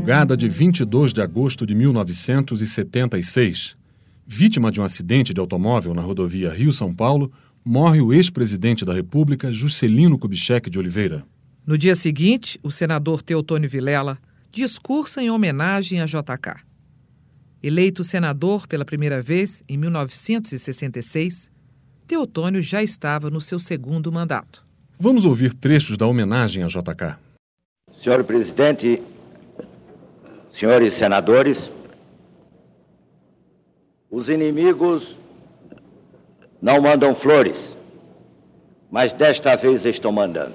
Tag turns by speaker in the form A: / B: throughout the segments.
A: madrugada de 22 de agosto de 1976, vítima de um acidente de automóvel na rodovia Rio-São Paulo, morre o ex-presidente da República, Juscelino Kubitschek de Oliveira.
B: No dia seguinte, o senador Teotônio Vilela discursa em homenagem a JK. Eleito senador pela primeira vez em 1966, Teotônio já estava no seu segundo mandato.
A: Vamos ouvir trechos da homenagem a JK.
C: Senhor presidente, senhores senadores, os inimigos não mandam flores, mas desta vez estão mandando.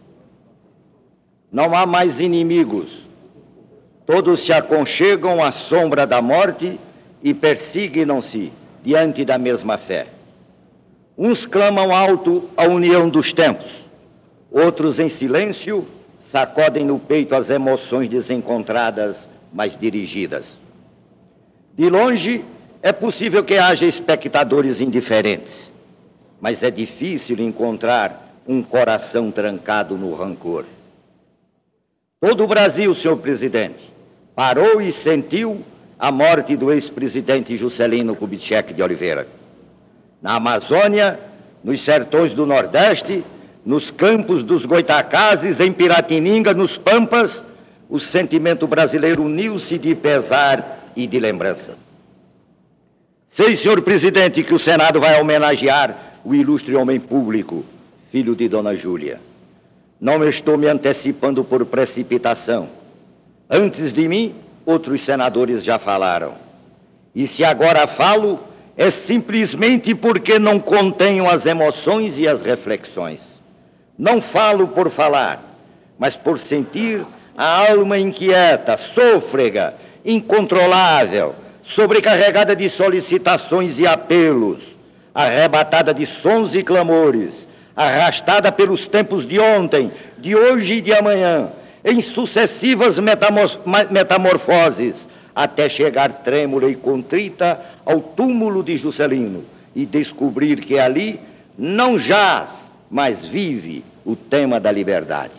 C: Não há mais inimigos. Todos se aconchegam à sombra da morte e persignam-se diante da mesma fé. Uns clamam alto a união dos tempos, outros em silêncio sacodem no peito as emoções desencontradas, mas dirigidas. De longe, é possível que haja espectadores indiferentes, mas é difícil encontrar um coração trancado no rancor. Todo o Brasil, senhor presidente, parou e sentiu a morte do ex-presidente Juscelino Kubitschek de Oliveira. Na Amazônia, nos sertões do Nordeste, nos campos dos Goitacazes, em Piratininga, nos Pampas, o sentimento brasileiro uniu-se de pesar e de lembrança. Sei, senhor presidente, que o Senado vai homenagear o ilustre homem público, filho de Dona Júlia. Não estou me antecipando por precipitação. Antes de mim, outros senadores já falaram. E se agora falo, é simplesmente porque não contenho as emoções e as reflexões. Não falo por falar, mas por sentir a alma inquieta, sôfrega, incontrolável, sobrecarregada de solicitações e apelos, arrebatada de sons e clamores, arrastada pelos tempos de ontem, de hoje e de amanhã, em sucessivas metamorfoses, até chegar trêmula e contrita ao túmulo de Juscelino e descobrir que ali não jaz, mas vive o tema da liberdade.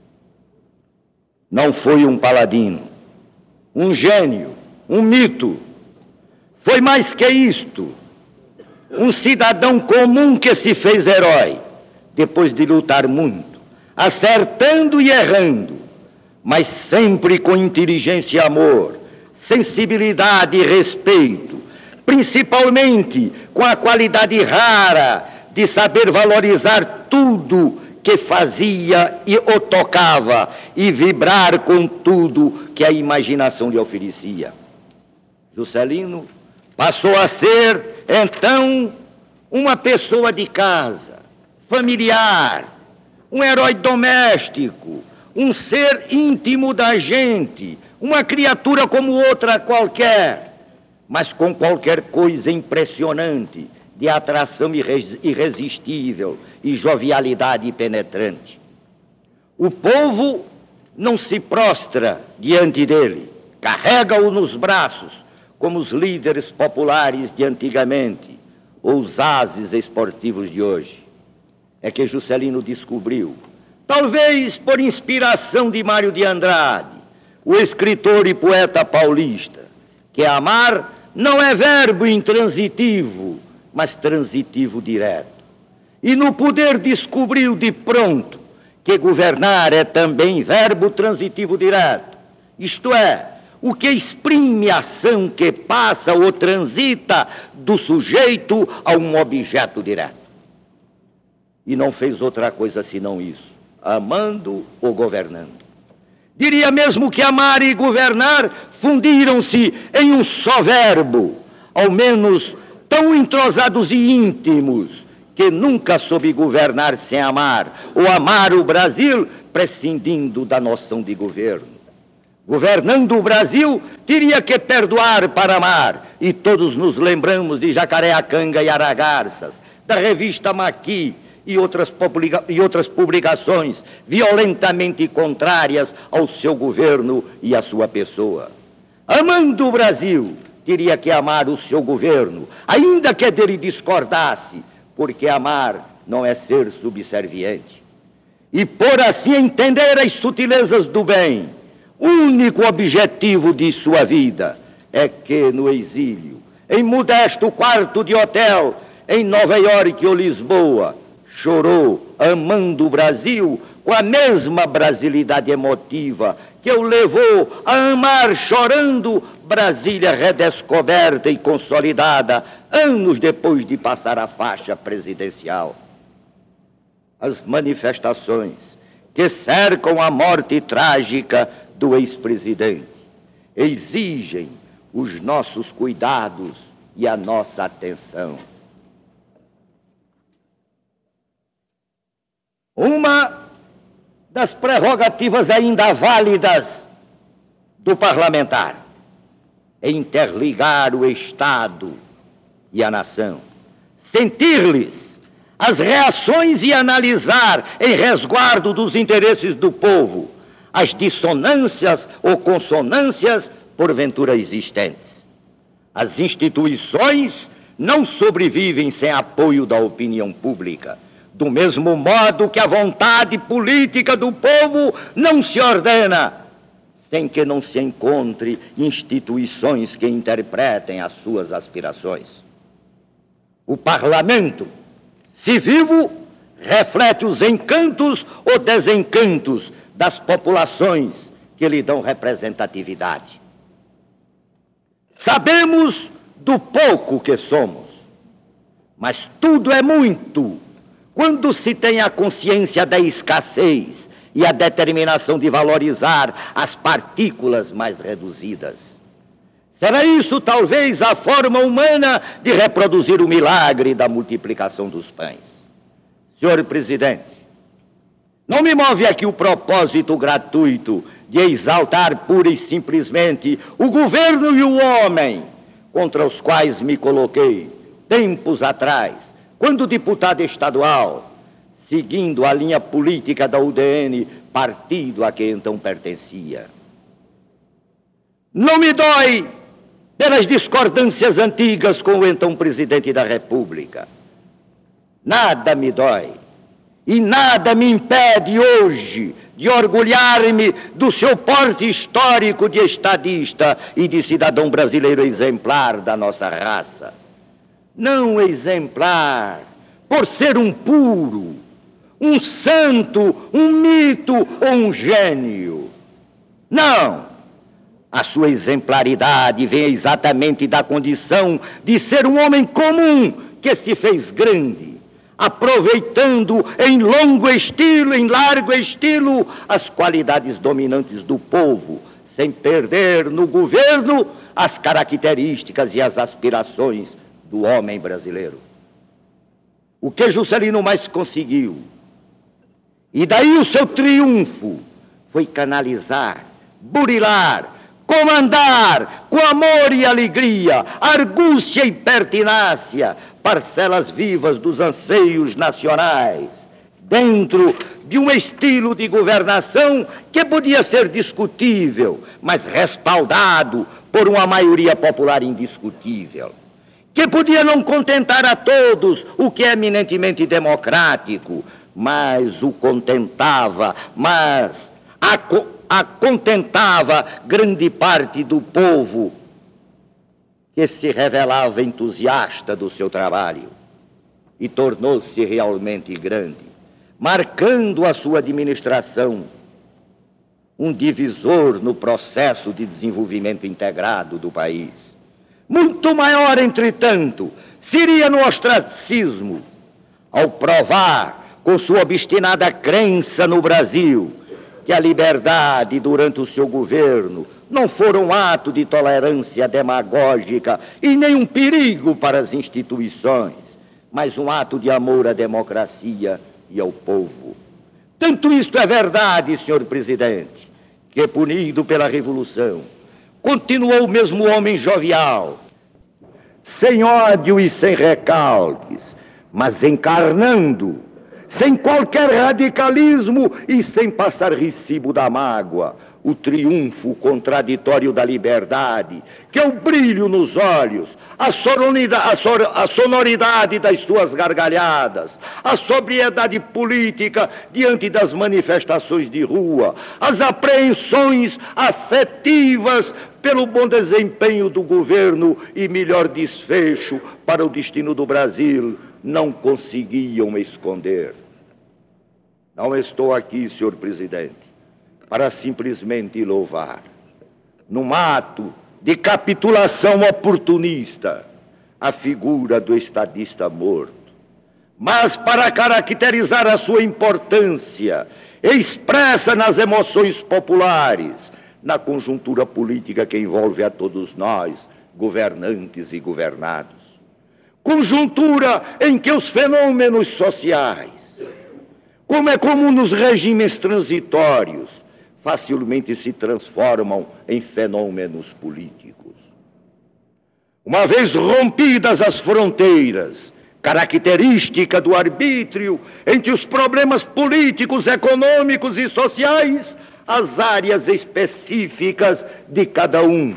C: Não foi um paladino, um gênio, um mito. Foi mais que isto, um cidadão comum que se fez herói, depois de lutar muito, acertando e errando, mas sempre com inteligência e amor, sensibilidade e respeito, principalmente com a qualidade rara de saber valorizar tudo que fazia e o tocava e vibrar com tudo que a imaginação lhe oferecia. Juscelino passou a ser, então, uma pessoa de casa, familiar, um herói doméstico, um ser íntimo da gente, uma criatura como outra qualquer, mas com qualquer coisa impressionante, de atração irresistível e jovialidade penetrante. O povo não se prostra diante dele, carrega-o nos braços, como os líderes populares de antigamente, ou os ases esportivos de hoje. É que Juscelino descobriu, talvez por inspiração de Mário de Andrade, o escritor e poeta paulista, que amar não é verbo intransitivo, mas transitivo direto. E no poder descobriu de pronto que governar é também verbo transitivo direto, isto é, o que exprime a ação que passa ou transita do sujeito a um objeto direto. E não fez outra coisa senão isso, amando ou governando. Diria mesmo que amar e governar fundiram-se em um só verbo, ao menos tão entrosados e íntimos, que nunca soube governar sem amar, ou amar o Brasil prescindindo da noção de governo. Governando o Brasil, teria que perdoar para amar, e todos nos lembramos de Jacareacanga e Aragarças, da revista Maqui e outras publicações violentamente contrárias ao seu governo e à sua pessoa. Amando o Brasil, teria que amar o seu governo, ainda que dele discordasse, porque amar não é ser subserviente. E por assim entender as sutilezas do bem, único objetivo de sua vida é que, no exílio, em modesto quarto de hotel, em Nova Iorque ou Lisboa, chorou, amando o Brasil, com a mesma brasilidade emotiva que o levou a amar, chorando, Brasília redescoberta e consolidada, anos depois de passar a faixa presidencial. As manifestações que cercam a morte trágica do ex-presidente exigem os nossos cuidados e a nossa atenção. Uma das prerrogativas ainda válidas do parlamentar é interligar o Estado e a nação, sentir-lhes as reações e analisar, em resguardo dos interesses do povo, as dissonâncias ou consonâncias porventura existentes. As instituições não sobrevivem sem apoio da opinião pública, do mesmo modo que a vontade política do povo não se ordena sem que não se encontre instituições que interpretem as suas aspirações. O parlamento, se vivo, reflete os encantos ou desencantos das populações que lhe dão representatividade. Sabemos do pouco que somos, mas tudo é muito quando se tem a consciência da escassez e a determinação de valorizar as partículas mais reduzidas. Será isso, talvez, a forma humana de reproduzir o milagre da multiplicação dos pães. Senhor presidente, não me move aqui o propósito gratuito de exaltar pura e simplesmente o governo e o homem contra os quais me coloquei tempos atrás, quando deputado estadual, seguindo a linha política da UDN, partido a que então pertencia. Não me dói pelas discordâncias antigas com o então presidente da República. Nada me dói e nada me impede hoje de orgulhar-me do seu porte histórico de estadista e de cidadão brasileiro exemplar da nossa raça. Não exemplar por ser um puro, um santo, um mito ou um gênio. Não! A sua exemplaridade vem exatamente da condição de ser um homem comum que se fez grande, aproveitando em longo estilo, em largo estilo, as qualidades dominantes do povo, sem perder no governo as características e as aspirações do homem brasileiro. O que Juscelino mais conseguiu, e daí o seu triunfo, foi canalizar, burilar, comandar com amor e alegria, argúcia e pertinácia, parcelas vivas dos anseios nacionais, dentro de um estilo de governação que podia ser discutível, mas respaldado por uma maioria popular indiscutível, que podia não contentar a todos, o que é eminentemente democrático, mas o contentava, mas a contentava grande parte do povo que se revelava entusiasta do seu trabalho e tornou-se realmente grande, marcando a sua administração um divisor no processo de desenvolvimento integrado do país. Muito maior, entretanto, seria no ostracismo, ao provar, com sua obstinada crença no Brasil, que a liberdade durante o seu governo não for um ato de tolerância demagógica e nem um perigo para as instituições, mas um ato de amor à democracia e ao povo. Tanto isto é verdade, senhor presidente, que, punido pela Revolução, continuou o mesmo homem jovial, sem ódio e sem recalques, mas encarnando, sem qualquer radicalismo e sem passar recibo da mágoa, o triunfo contraditório da liberdade, que é o brilho nos olhos, a sonoridade das suas gargalhadas, a sobriedade política diante das manifestações de rua, as apreensões afetivas pelo bom desempenho do governo e melhor desfecho para o destino do Brasil, não conseguiam esconder. Não estou aqui, senhor presidente, para simplesmente louvar, num ato de capitulação oportunista, a figura do estadista morto, mas para caracterizar a sua importância, expressa nas emoções populares, na conjuntura política que envolve a todos nós, governantes e governados. Conjuntura em que os fenômenos sociais, como é comum nos regimes transitórios, facilmente se transformam em fenômenos políticos. Uma vez rompidas as fronteiras, característica do arbítrio entre os problemas políticos, econômicos e sociais, as áreas específicas de cada um,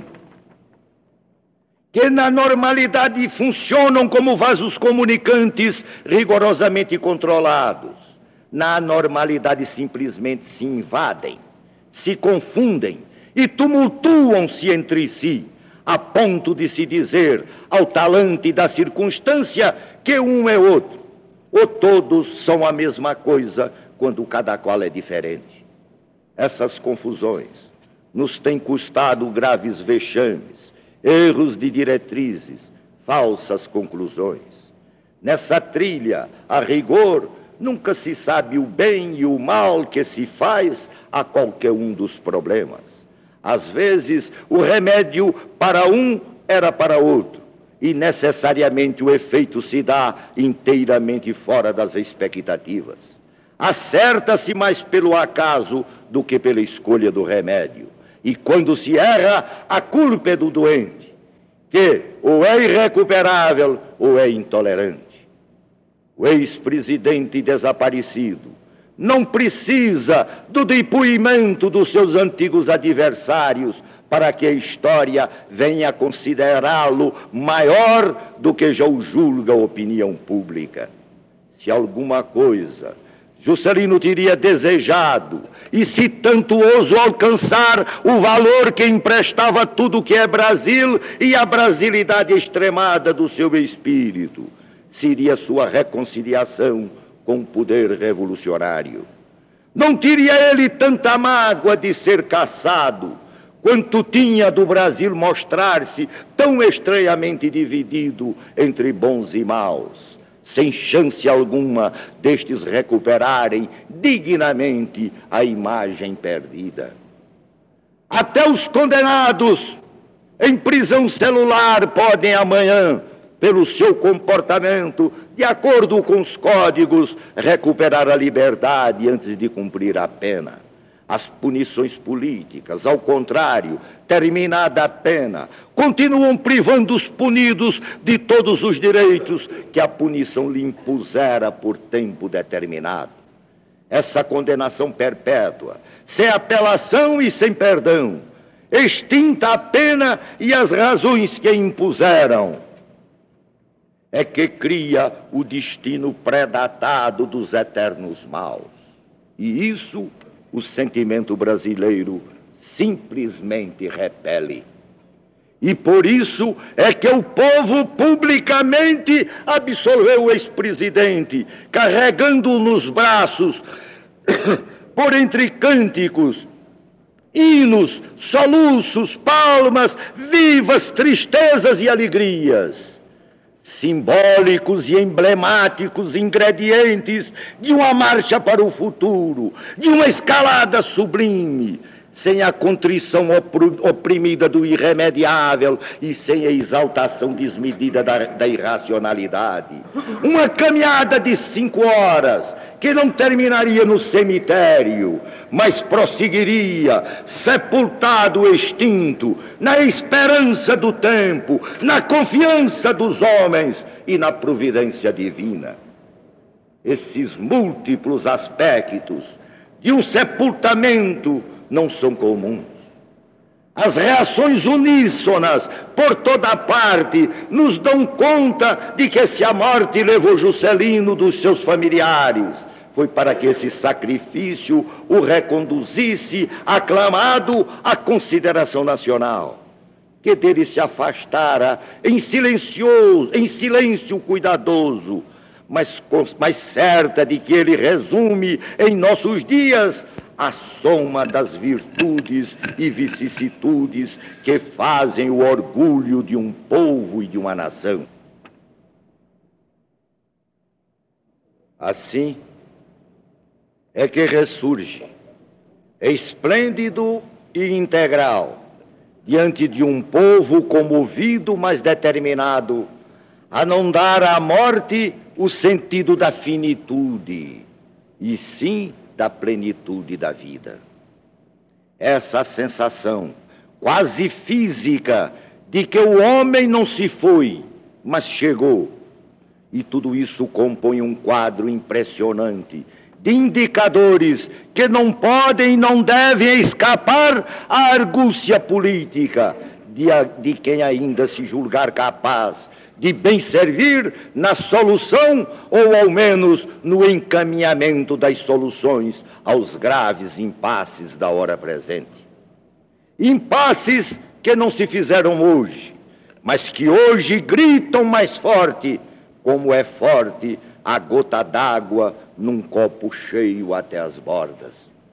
C: que na normalidade funcionam como vasos comunicantes rigorosamente controlados, na anormalidade simplesmente se invadem, se confundem e tumultuam-se entre si, a ponto de se dizer ao talante da circunstância que um é outro, ou todos são a mesma coisa quando cada qual é diferente. Essas confusões nos têm custado graves vexames, erros de diretrizes, falsas conclusões. Nessa trilha, a rigor, nunca se sabe o bem e o mal que se faz a qualquer um dos problemas. Às vezes, o remédio para um era para outro, e necessariamente o efeito se dá inteiramente fora das expectativas. Acerta-se mais pelo acaso do que pela escolha do remédio. E quando se erra, a culpa é do doente, que ou é irrecuperável ou é intolerante. O ex-presidente desaparecido não precisa do depoimento dos seus antigos adversários para que a história venha a considerá-lo maior do que já o julga a opinião pública. Se alguma coisa Juscelino teria desejado, e se tanto ouso alcançar o valor que emprestava tudo que é Brasil e a brasilidade extremada do seu espírito, seria sua reconciliação com o poder revolucionário. Não teria ele tanta mágoa de ser caçado, quanto tinha do Brasil mostrar-se tão estranhamente dividido entre bons e maus, sem chance alguma destes recuperarem dignamente a imagem perdida. Até os condenados em prisão celular podem amanhã, pelo seu comportamento, de acordo com os códigos, recuperar a liberdade antes de cumprir a pena. As punições políticas, ao contrário, terminada a pena, continuam privando os punidos de todos os direitos que a punição lhe impusera por tempo determinado. Essa condenação perpétua, sem apelação e sem perdão, extinta a pena e as razões que a impuseram, é que cria o destino predatado dos eternos maus. E isso o sentimento brasileiro simplesmente repele. E por isso é que o povo publicamente absolveu o ex-presidente, carregando-o nos braços, por entre cânticos, hinos, soluços, palmas, vivas tristezas e alegrias, simbólicos e emblemáticos ingredientes de uma marcha para o futuro, de uma escalada sublime, sem a contrição oprimida do irremediável e sem a exaltação desmedida da irracionalidade. Uma caminhada de 5 horas, que não terminaria no cemitério, mas prosseguiria, sepultado extinto, na esperança do tempo, na confiança dos homens e na providência divina. Esses múltiplos aspectos de um sepultamento não são comuns. As reações uníssonas por toda parte nos dão conta de que se a morte levou Juscelino dos seus familiares, foi para que esse sacrifício o reconduzisse, aclamado, à consideração nacional, que dele se afastara em silêncio cuidadoso, mas certa de que ele resume em nossos dias a soma das virtudes e vicissitudes que fazem o orgulho de um povo e de uma nação. Assim é que ressurge, esplêndido e integral, diante de um povo comovido, mas determinado a não dar à morte o sentido da finitude, e sim da plenitude da vida. Essa sensação quase física de que o homem não se foi, mas chegou. E tudo isso compõe um quadro impressionante de indicadores que não podem e não devem escapar à argúcia política de quem ainda se julgar capaz de bem servir na solução ou ao menos no encaminhamento das soluções aos graves impasses da hora presente. Impasses que não se fizeram hoje, mas que hoje gritam mais forte, como é forte a gota d'água num copo cheio até as bordas.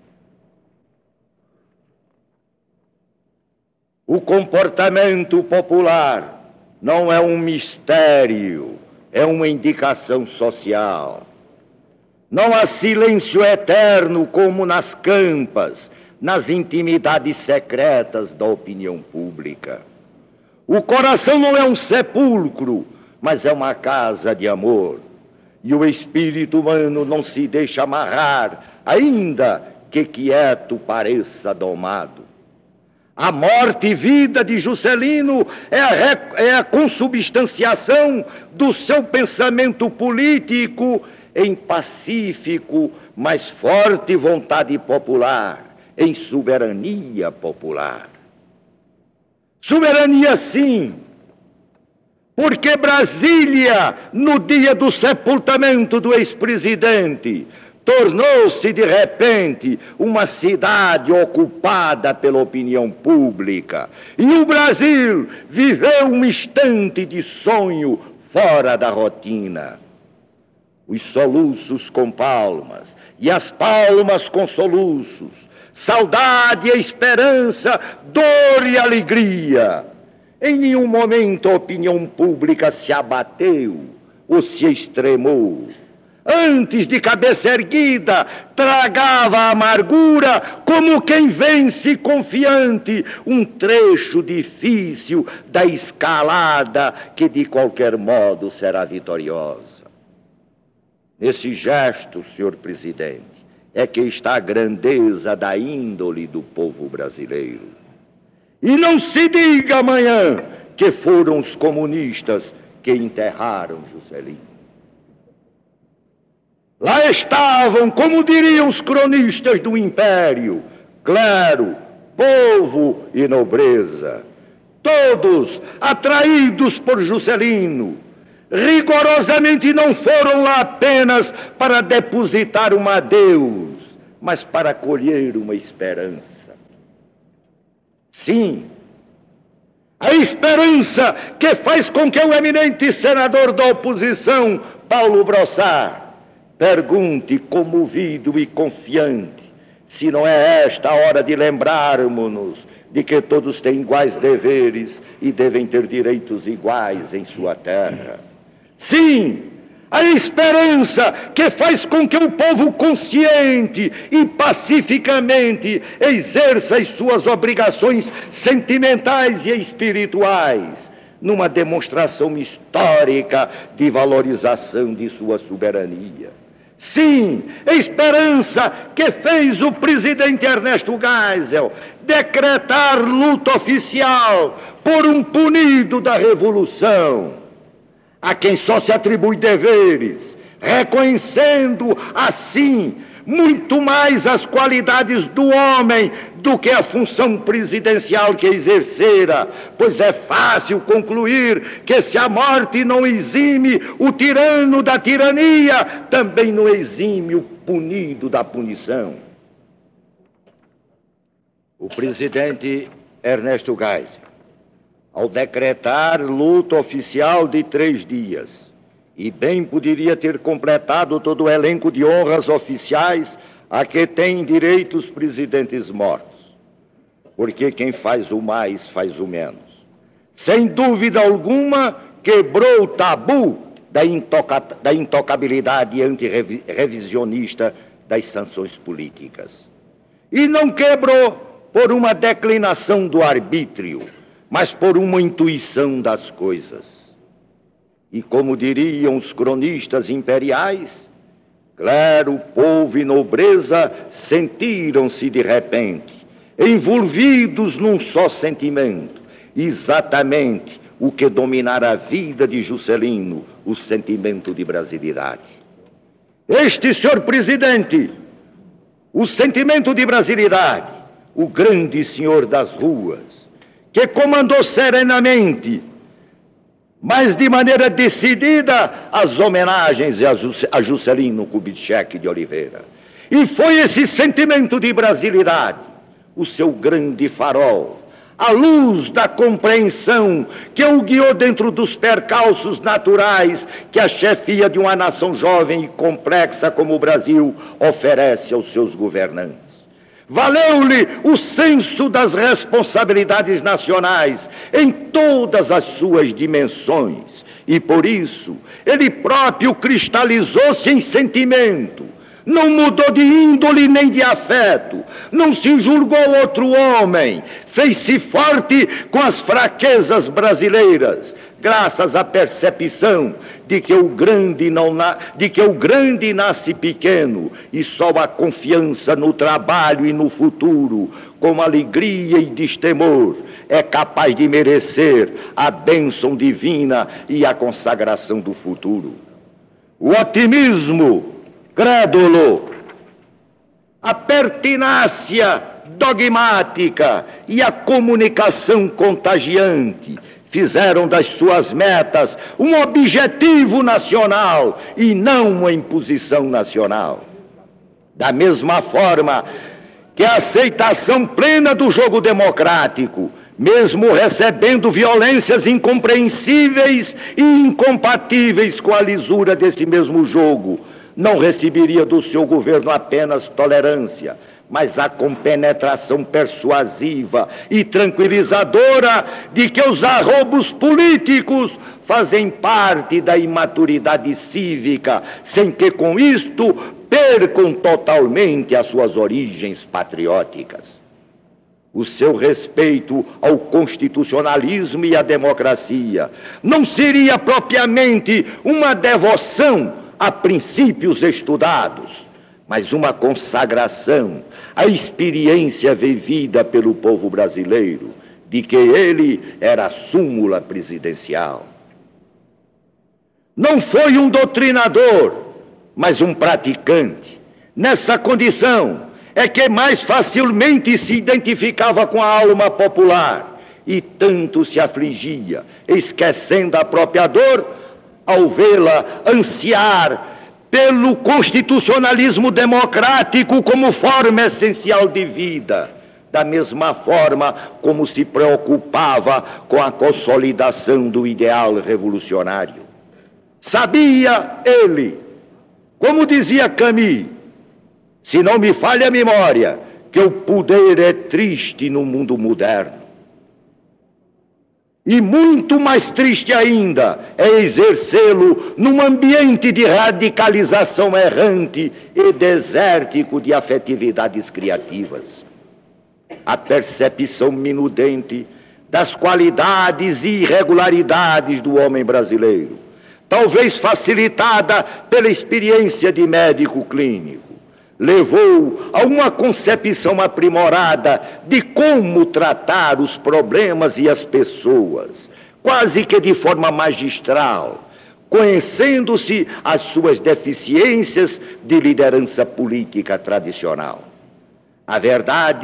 C: O comportamento popular não é um mistério, é uma indicação social. Não há silêncio eterno como nas campas, nas intimidades secretas da opinião pública. O coração não é um sepulcro, mas é uma casa de amor. E o espírito humano não se deixa amarrar, ainda que quieto pareça domado. A morte e vida de Juscelino é a consubstanciação do seu pensamento político em pacífico, mas forte vontade popular, em soberania popular. Soberania, sim, porque Brasília, no dia do sepultamento do ex-presidente, tornou-se, de repente, uma cidade ocupada pela opinião pública. E o Brasil viveu um instante de sonho fora da rotina. Os soluços com palmas e as palmas com soluços, saudade e esperança, dor e alegria. Em nenhum momento a opinião pública se abateu ou se extremou. Antes, de cabeça erguida, tragava a amargura como quem vence confiante um trecho difícil da escalada que de qualquer modo será vitoriosa. Nesse gesto, senhor presidente, é que está a grandeza da índole do povo brasileiro. E não se diga amanhã que foram os comunistas que enterraram Juscelino. Lá estavam, como diriam os cronistas do Império, clero, povo e nobreza, todos atraídos por Juscelino. Rigorosamente não foram lá apenas para depositar um adeus, mas para colher uma esperança. Sim, a esperança que faz com que o eminente senador da oposição, Paulo Brossard, pergunte comovido e confiante se não é esta a hora de lembrarmos-nos de que todos têm iguais deveres e devem ter direitos iguais em sua terra. Sim, a esperança que faz com que o povo consciente e pacificamente exerça as suas obrigações sentimentais e espirituais numa demonstração histórica de valorização de sua soberania. Sim, a esperança que fez o presidente Ernesto Geisel decretar luta oficial por um punido da Revolução, a quem só se atribui deveres, reconhecendo assim muito mais as qualidades do homem do que a função presidencial que exercera, pois é fácil concluir que se a morte não exime o tirano da tirania, também não exime o punido da punição. O presidente Ernesto Geisel, ao decretar luto oficial de 3 dias, e bem poderia ter completado todo o elenco de honras oficiais a que têm direito os presidentes mortos, porque quem faz o mais faz o menos. Sem dúvida alguma, quebrou o tabu da intocabilidade antirrevisionista das sanções políticas. E não quebrou por uma declinação do arbítrio, mas por uma intuição das coisas. E como diriam os cronistas imperiais, clero, povo e nobreza sentiram-se de repente, envolvidos num só sentimento, exatamente o que dominara a vida de Juscelino, o sentimento de brasilidade. Este, senhor presidente, o sentimento de brasilidade, o grande senhor das ruas, que comandou serenamente, mas de maneira decidida, as homenagens a Juscelino Kubitschek de Oliveira. E foi esse sentimento de brasilidade, o seu grande farol, a luz da compreensão que o guiou dentro dos percalços naturais que a chefia de uma nação jovem e complexa como o Brasil oferece aos seus governantes. Valeu-lhe o senso das responsabilidades nacionais em todas as suas dimensões e, por isso, ele próprio cristalizou-se em sentimento, não mudou de índole nem de afeto, não se julgou outro homem, fez-se forte com as fraquezas brasileiras, graças à percepção de que o grande nasce pequeno e só a confiança no trabalho e no futuro, com alegria e destemor, é capaz de merecer a bênção divina e a consagração do futuro. O otimismo crédulo, a pertinácia dogmática e a comunicação contagiante fizeram das suas metas um objetivo nacional e não uma imposição nacional. Da mesma forma que a aceitação plena do jogo democrático, mesmo recebendo violências incompreensíveis e incompatíveis com a lisura desse mesmo jogo, não receberia do seu governo apenas tolerância, mas a compenetração persuasiva e tranquilizadora de que os arroubos políticos fazem parte da imaturidade cívica, sem que com isto percam totalmente as suas origens patrióticas. O seu respeito ao constitucionalismo e à democracia não seria propriamente uma devoção a princípios estudados, mas uma consagração à experiência vivida pelo povo brasileiro, de que ele era a súmula presidencial. Não foi um doutrinador, mas um praticante. Nessa condição é que mais facilmente se identificava com a alma popular e tanto se afligia, esquecendo a própria dor, ao vê-la ansiar pelo constitucionalismo democrático como forma essencial de vida, da mesma forma como se preocupava com a consolidação do ideal revolucionário. Sabia ele, como dizia Camus, se não me falha a memória, que o poder é triste no mundo moderno. E muito mais triste ainda é exercê-lo num ambiente de radicalização errante e desértico de afetividades criativas. A percepção minudente das qualidades e irregularidades do homem brasileiro, talvez facilitada pela experiência de médico clínico, levou a uma concepção aprimorada de como tratar os problemas e as pessoas, quase que de forma magistral, conhecendo-se as suas deficiências de liderança política tradicional. A verdade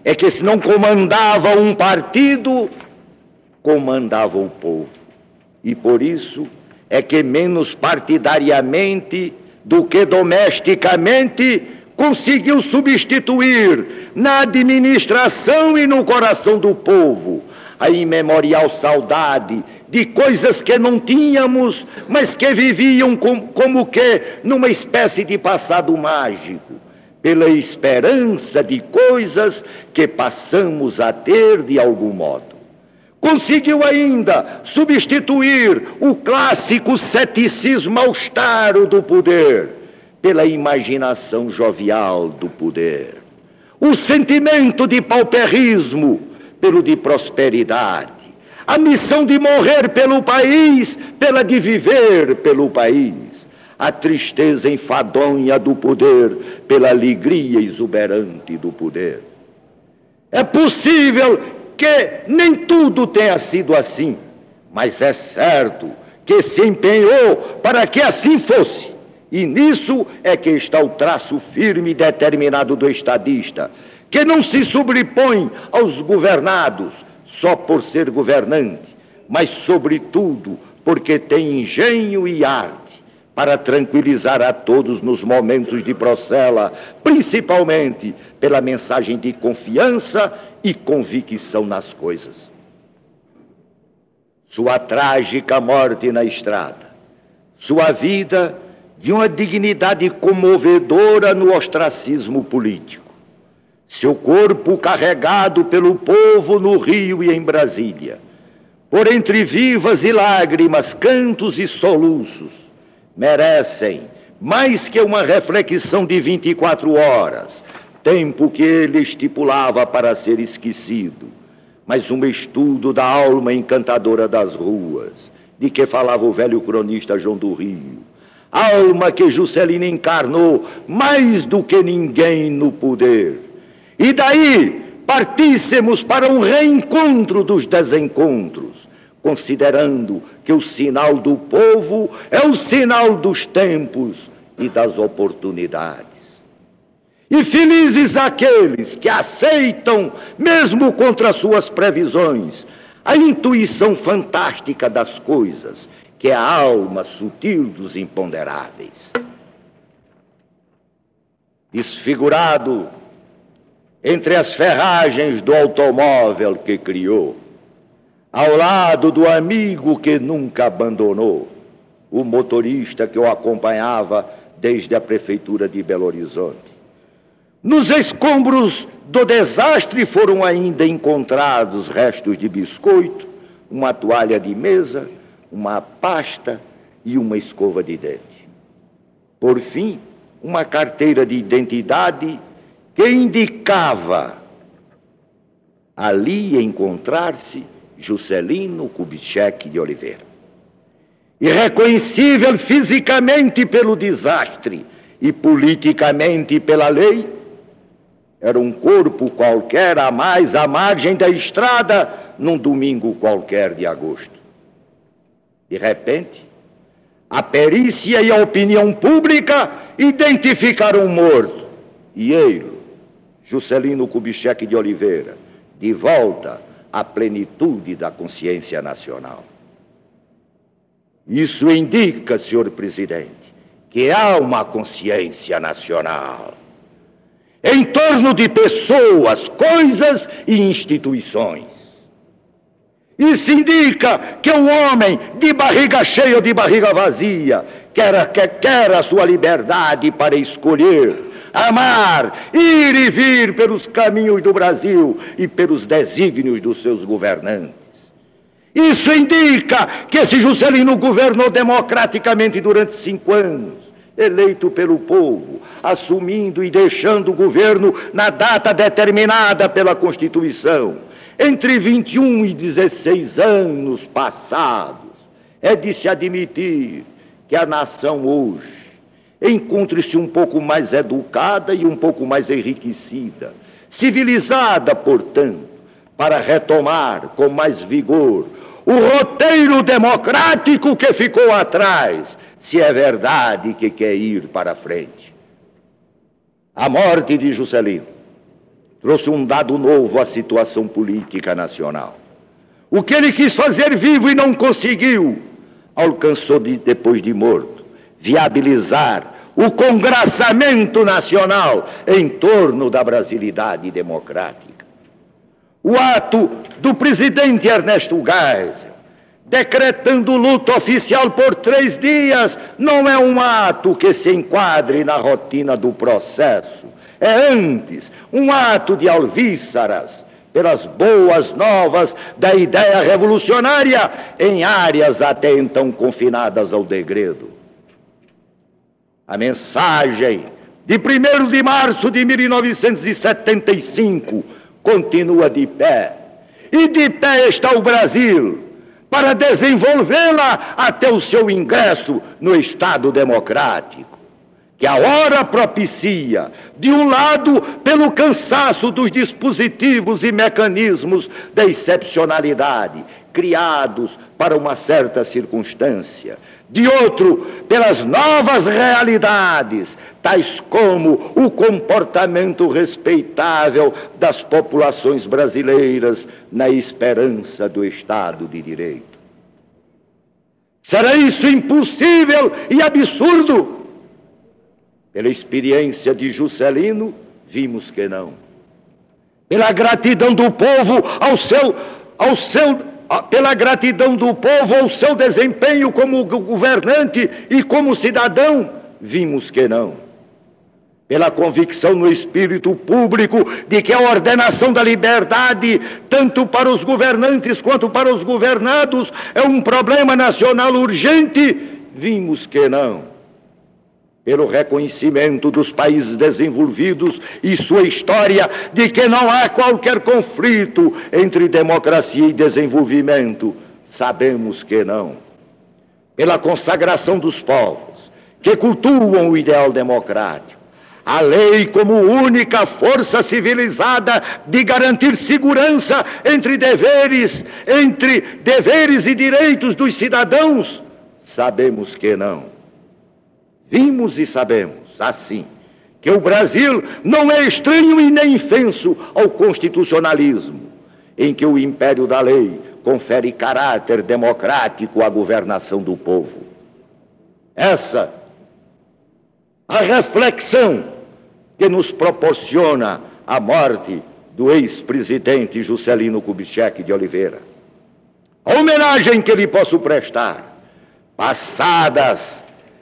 C: é que se não comandava um partido, comandava o povo. E por isso é que menos partidariamente do que domesticamente conseguiu substituir na administração e no coração do povo a imemorial saudade de coisas que não tínhamos, mas que viviam como que numa espécie de passado mágico, pela esperança de coisas que passamos a ter de algum modo. Conseguiu ainda substituir o clássico ceticismo austero do poder pela imaginação jovial do poder, o sentimento de pauperismo pelo de prosperidade, a missão de morrer pelo país pela de viver pelo país, a tristeza enfadonha do poder pela alegria exuberante do poder. É possível que nem tudo tenha sido assim, mas é certo que se empenhou para que assim fosse. E nisso é que está o traço firme e determinado do estadista, que não se sobrepõe aos governados só por ser governante, mas sobretudo porque tem engenho e arte para tranquilizar a todos nos momentos de procela, principalmente pela mensagem de confiança e convicção nas coisas. Sua trágica morte na estrada, sua vida de uma dignidade comovedora no ostracismo político, seu corpo carregado pelo povo no Rio e em Brasília, por entre vivas e lágrimas, cantos e soluços, merecem mais que uma reflexão de 24 horas, tempo que ele estipulava para ser esquecido, mas um estudo da alma encantadora das ruas, de que falava o velho cronista João do Rio, alma que Juscelino encarnou mais do que ninguém no poder. E daí partíssemos para um reencontro dos desencontros, considerando que o sinal do povo é o sinal dos tempos e das oportunidades. E felizes aqueles que aceitam, mesmo contra suas previsões, a intuição fantástica das coisas, que é a alma sutil dos imponderáveis. Desfigurado entre as ferragens do automóvel que criou, ao lado do amigo que nunca abandonou, o motorista que o acompanhava desde a prefeitura de Belo Horizonte. Nos escombros do desastre foram ainda encontrados restos de biscoito, uma toalha de mesa, uma pasta e uma escova de dente. Por fim, uma carteira de identidade que indicava ali encontrar-se Juscelino Kubitschek de Oliveira. Irreconhecível fisicamente pelo desastre e politicamente pela lei, era um corpo qualquer a mais à margem da estrada num domingo qualquer de agosto. De repente, a perícia e a opinião pública identificaram o morto. E ele, Juscelino Kubitschek de Oliveira, de volta à plenitude da consciência nacional. Isso indica, senhor presidente, que há uma consciência nacional em torno de pessoas, coisas e instituições. Isso indica que o homem, de barriga cheia ou de barriga vazia, quer a sua liberdade para escolher, amar, ir e vir pelos caminhos do Brasil e pelos desígnios dos seus governantes. Isso indica que esse Juscelino governou democraticamente durante 5 anos, eleito pelo povo, assumindo e deixando o governo na data determinada pela Constituição, entre 21 e 16 anos passados. É de se admitir que a nação hoje encontre-se um pouco mais educada e um pouco mais enriquecida, civilizada, portanto, para retomar com mais vigor o roteiro democrático que ficou atrás, se é verdade que quer ir para frente. A morte de Juscelino trouxe um dado novo à situação política nacional. O que ele quis fazer vivo e não conseguiu, alcançou depois de morto, viabilizar o congraçamento nacional em torno da brasilidade democrática. O ato do presidente Ernesto Geisel, decretando luto oficial por 3 dias, não é um ato que se enquadre na rotina do processo. É antes um ato de alvíceras pelas boas novas da ideia revolucionária em áreas até então confinadas ao degredo. A mensagem de 1º de março de 1975 continua de pé. E de pé está o Brasil para desenvolvê-la até o seu ingresso no Estado democrático, que a hora propicia, de um lado, pelo cansaço dos dispositivos e mecanismos da excepcionalidade, criados para uma certa circunstância, de outro, pelas novas realidades, tais como o comportamento respeitável das populações brasileiras na esperança do Estado de Direito. Será isso impossível e absurdo? Pela experiência de Juscelino, vimos que não. Pela gratidão do povo pela gratidão do povo ao seu desempenho como governante e como cidadão, vimos que não. Pela convicção no espírito público de que a ordenação da liberdade, tanto para os governantes quanto para os governados, é um problema nacional urgente, vimos que não. Pelo reconhecimento dos países desenvolvidos e sua história de que não há qualquer conflito entre democracia e desenvolvimento, sabemos que não. Pela consagração dos povos que cultuam o ideal democrático, a lei como única força civilizada de garantir segurança entre deveres e direitos dos cidadãos, sabemos que não. Vimos e sabemos, assim, que o Brasil não é estranho e nem infenso ao constitucionalismo, em que o império da lei confere caráter democrático à governação do povo. Essa a reflexão que nos proporciona a morte do ex-presidente Juscelino Kubitschek de Oliveira. A homenagem que lhe posso prestar, passadas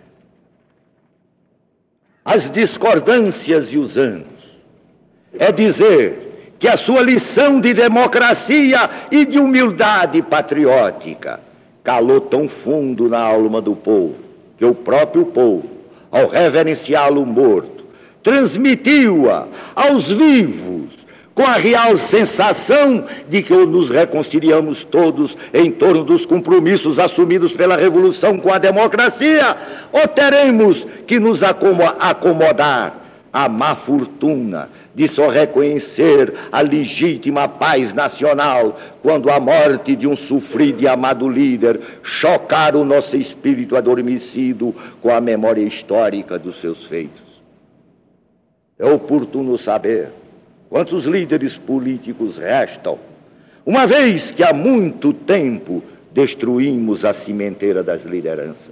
C: as discordâncias e os anos, é dizer que a sua lição de democracia e de humildade patriótica calou tão fundo na alma do povo, que o próprio povo, ao reverenciá-lo morto, transmitiu-a aos vivos, com a real sensação de que nos reconciliamos todos em torno dos compromissos assumidos pela Revolução com a democracia, ou teremos que nos acomodar à má fortuna de só reconhecer a legítima paz nacional quando a morte de um sofrido e amado líder chocar o nosso espírito adormecido com a memória histórica dos seus feitos? É oportuno saber quantos líderes políticos restam, uma vez que há muito tempo destruímos a cimenteira das lideranças.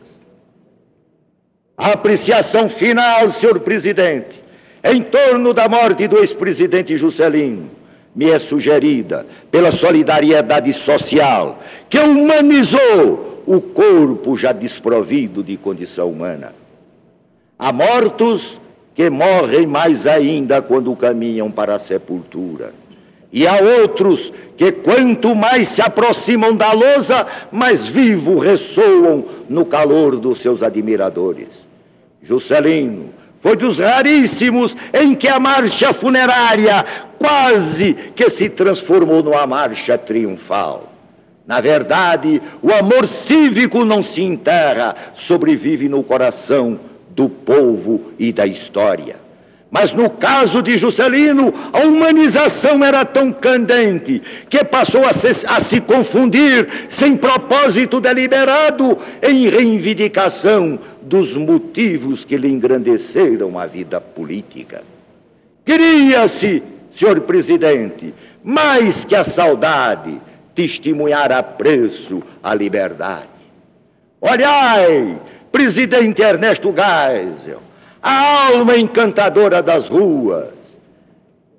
C: A apreciação final, senhor presidente, em torno da morte do ex-presidente Juscelino, me é sugerida pela solidariedade social que humanizou o corpo já desprovido de condição humana. Há mortos que morrem mais ainda quando caminham para a sepultura. E há outros que, quanto mais se aproximam da lousa, mais vivo ressoam no calor dos seus admiradores. Juscelino foi dos raríssimos em que a marcha funerária quase que se transformou numa marcha triunfal. Na verdade, o amor cívico não se enterra, sobrevive no coração do povo e da história. Mas no caso de Juscelino, a humanização era tão candente que passou a se confundir, sem propósito deliberado, em reivindicação dos motivos que lhe engrandeceram a vida política. Queria-se senhor presidente, mais que a saudade, testemunhar apreço à liberdade. Olhai, presidente Ernesto Geisel, a alma encantadora das ruas,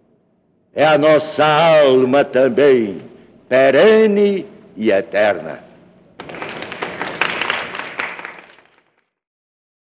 C: é a nossa alma também, perene e eterna.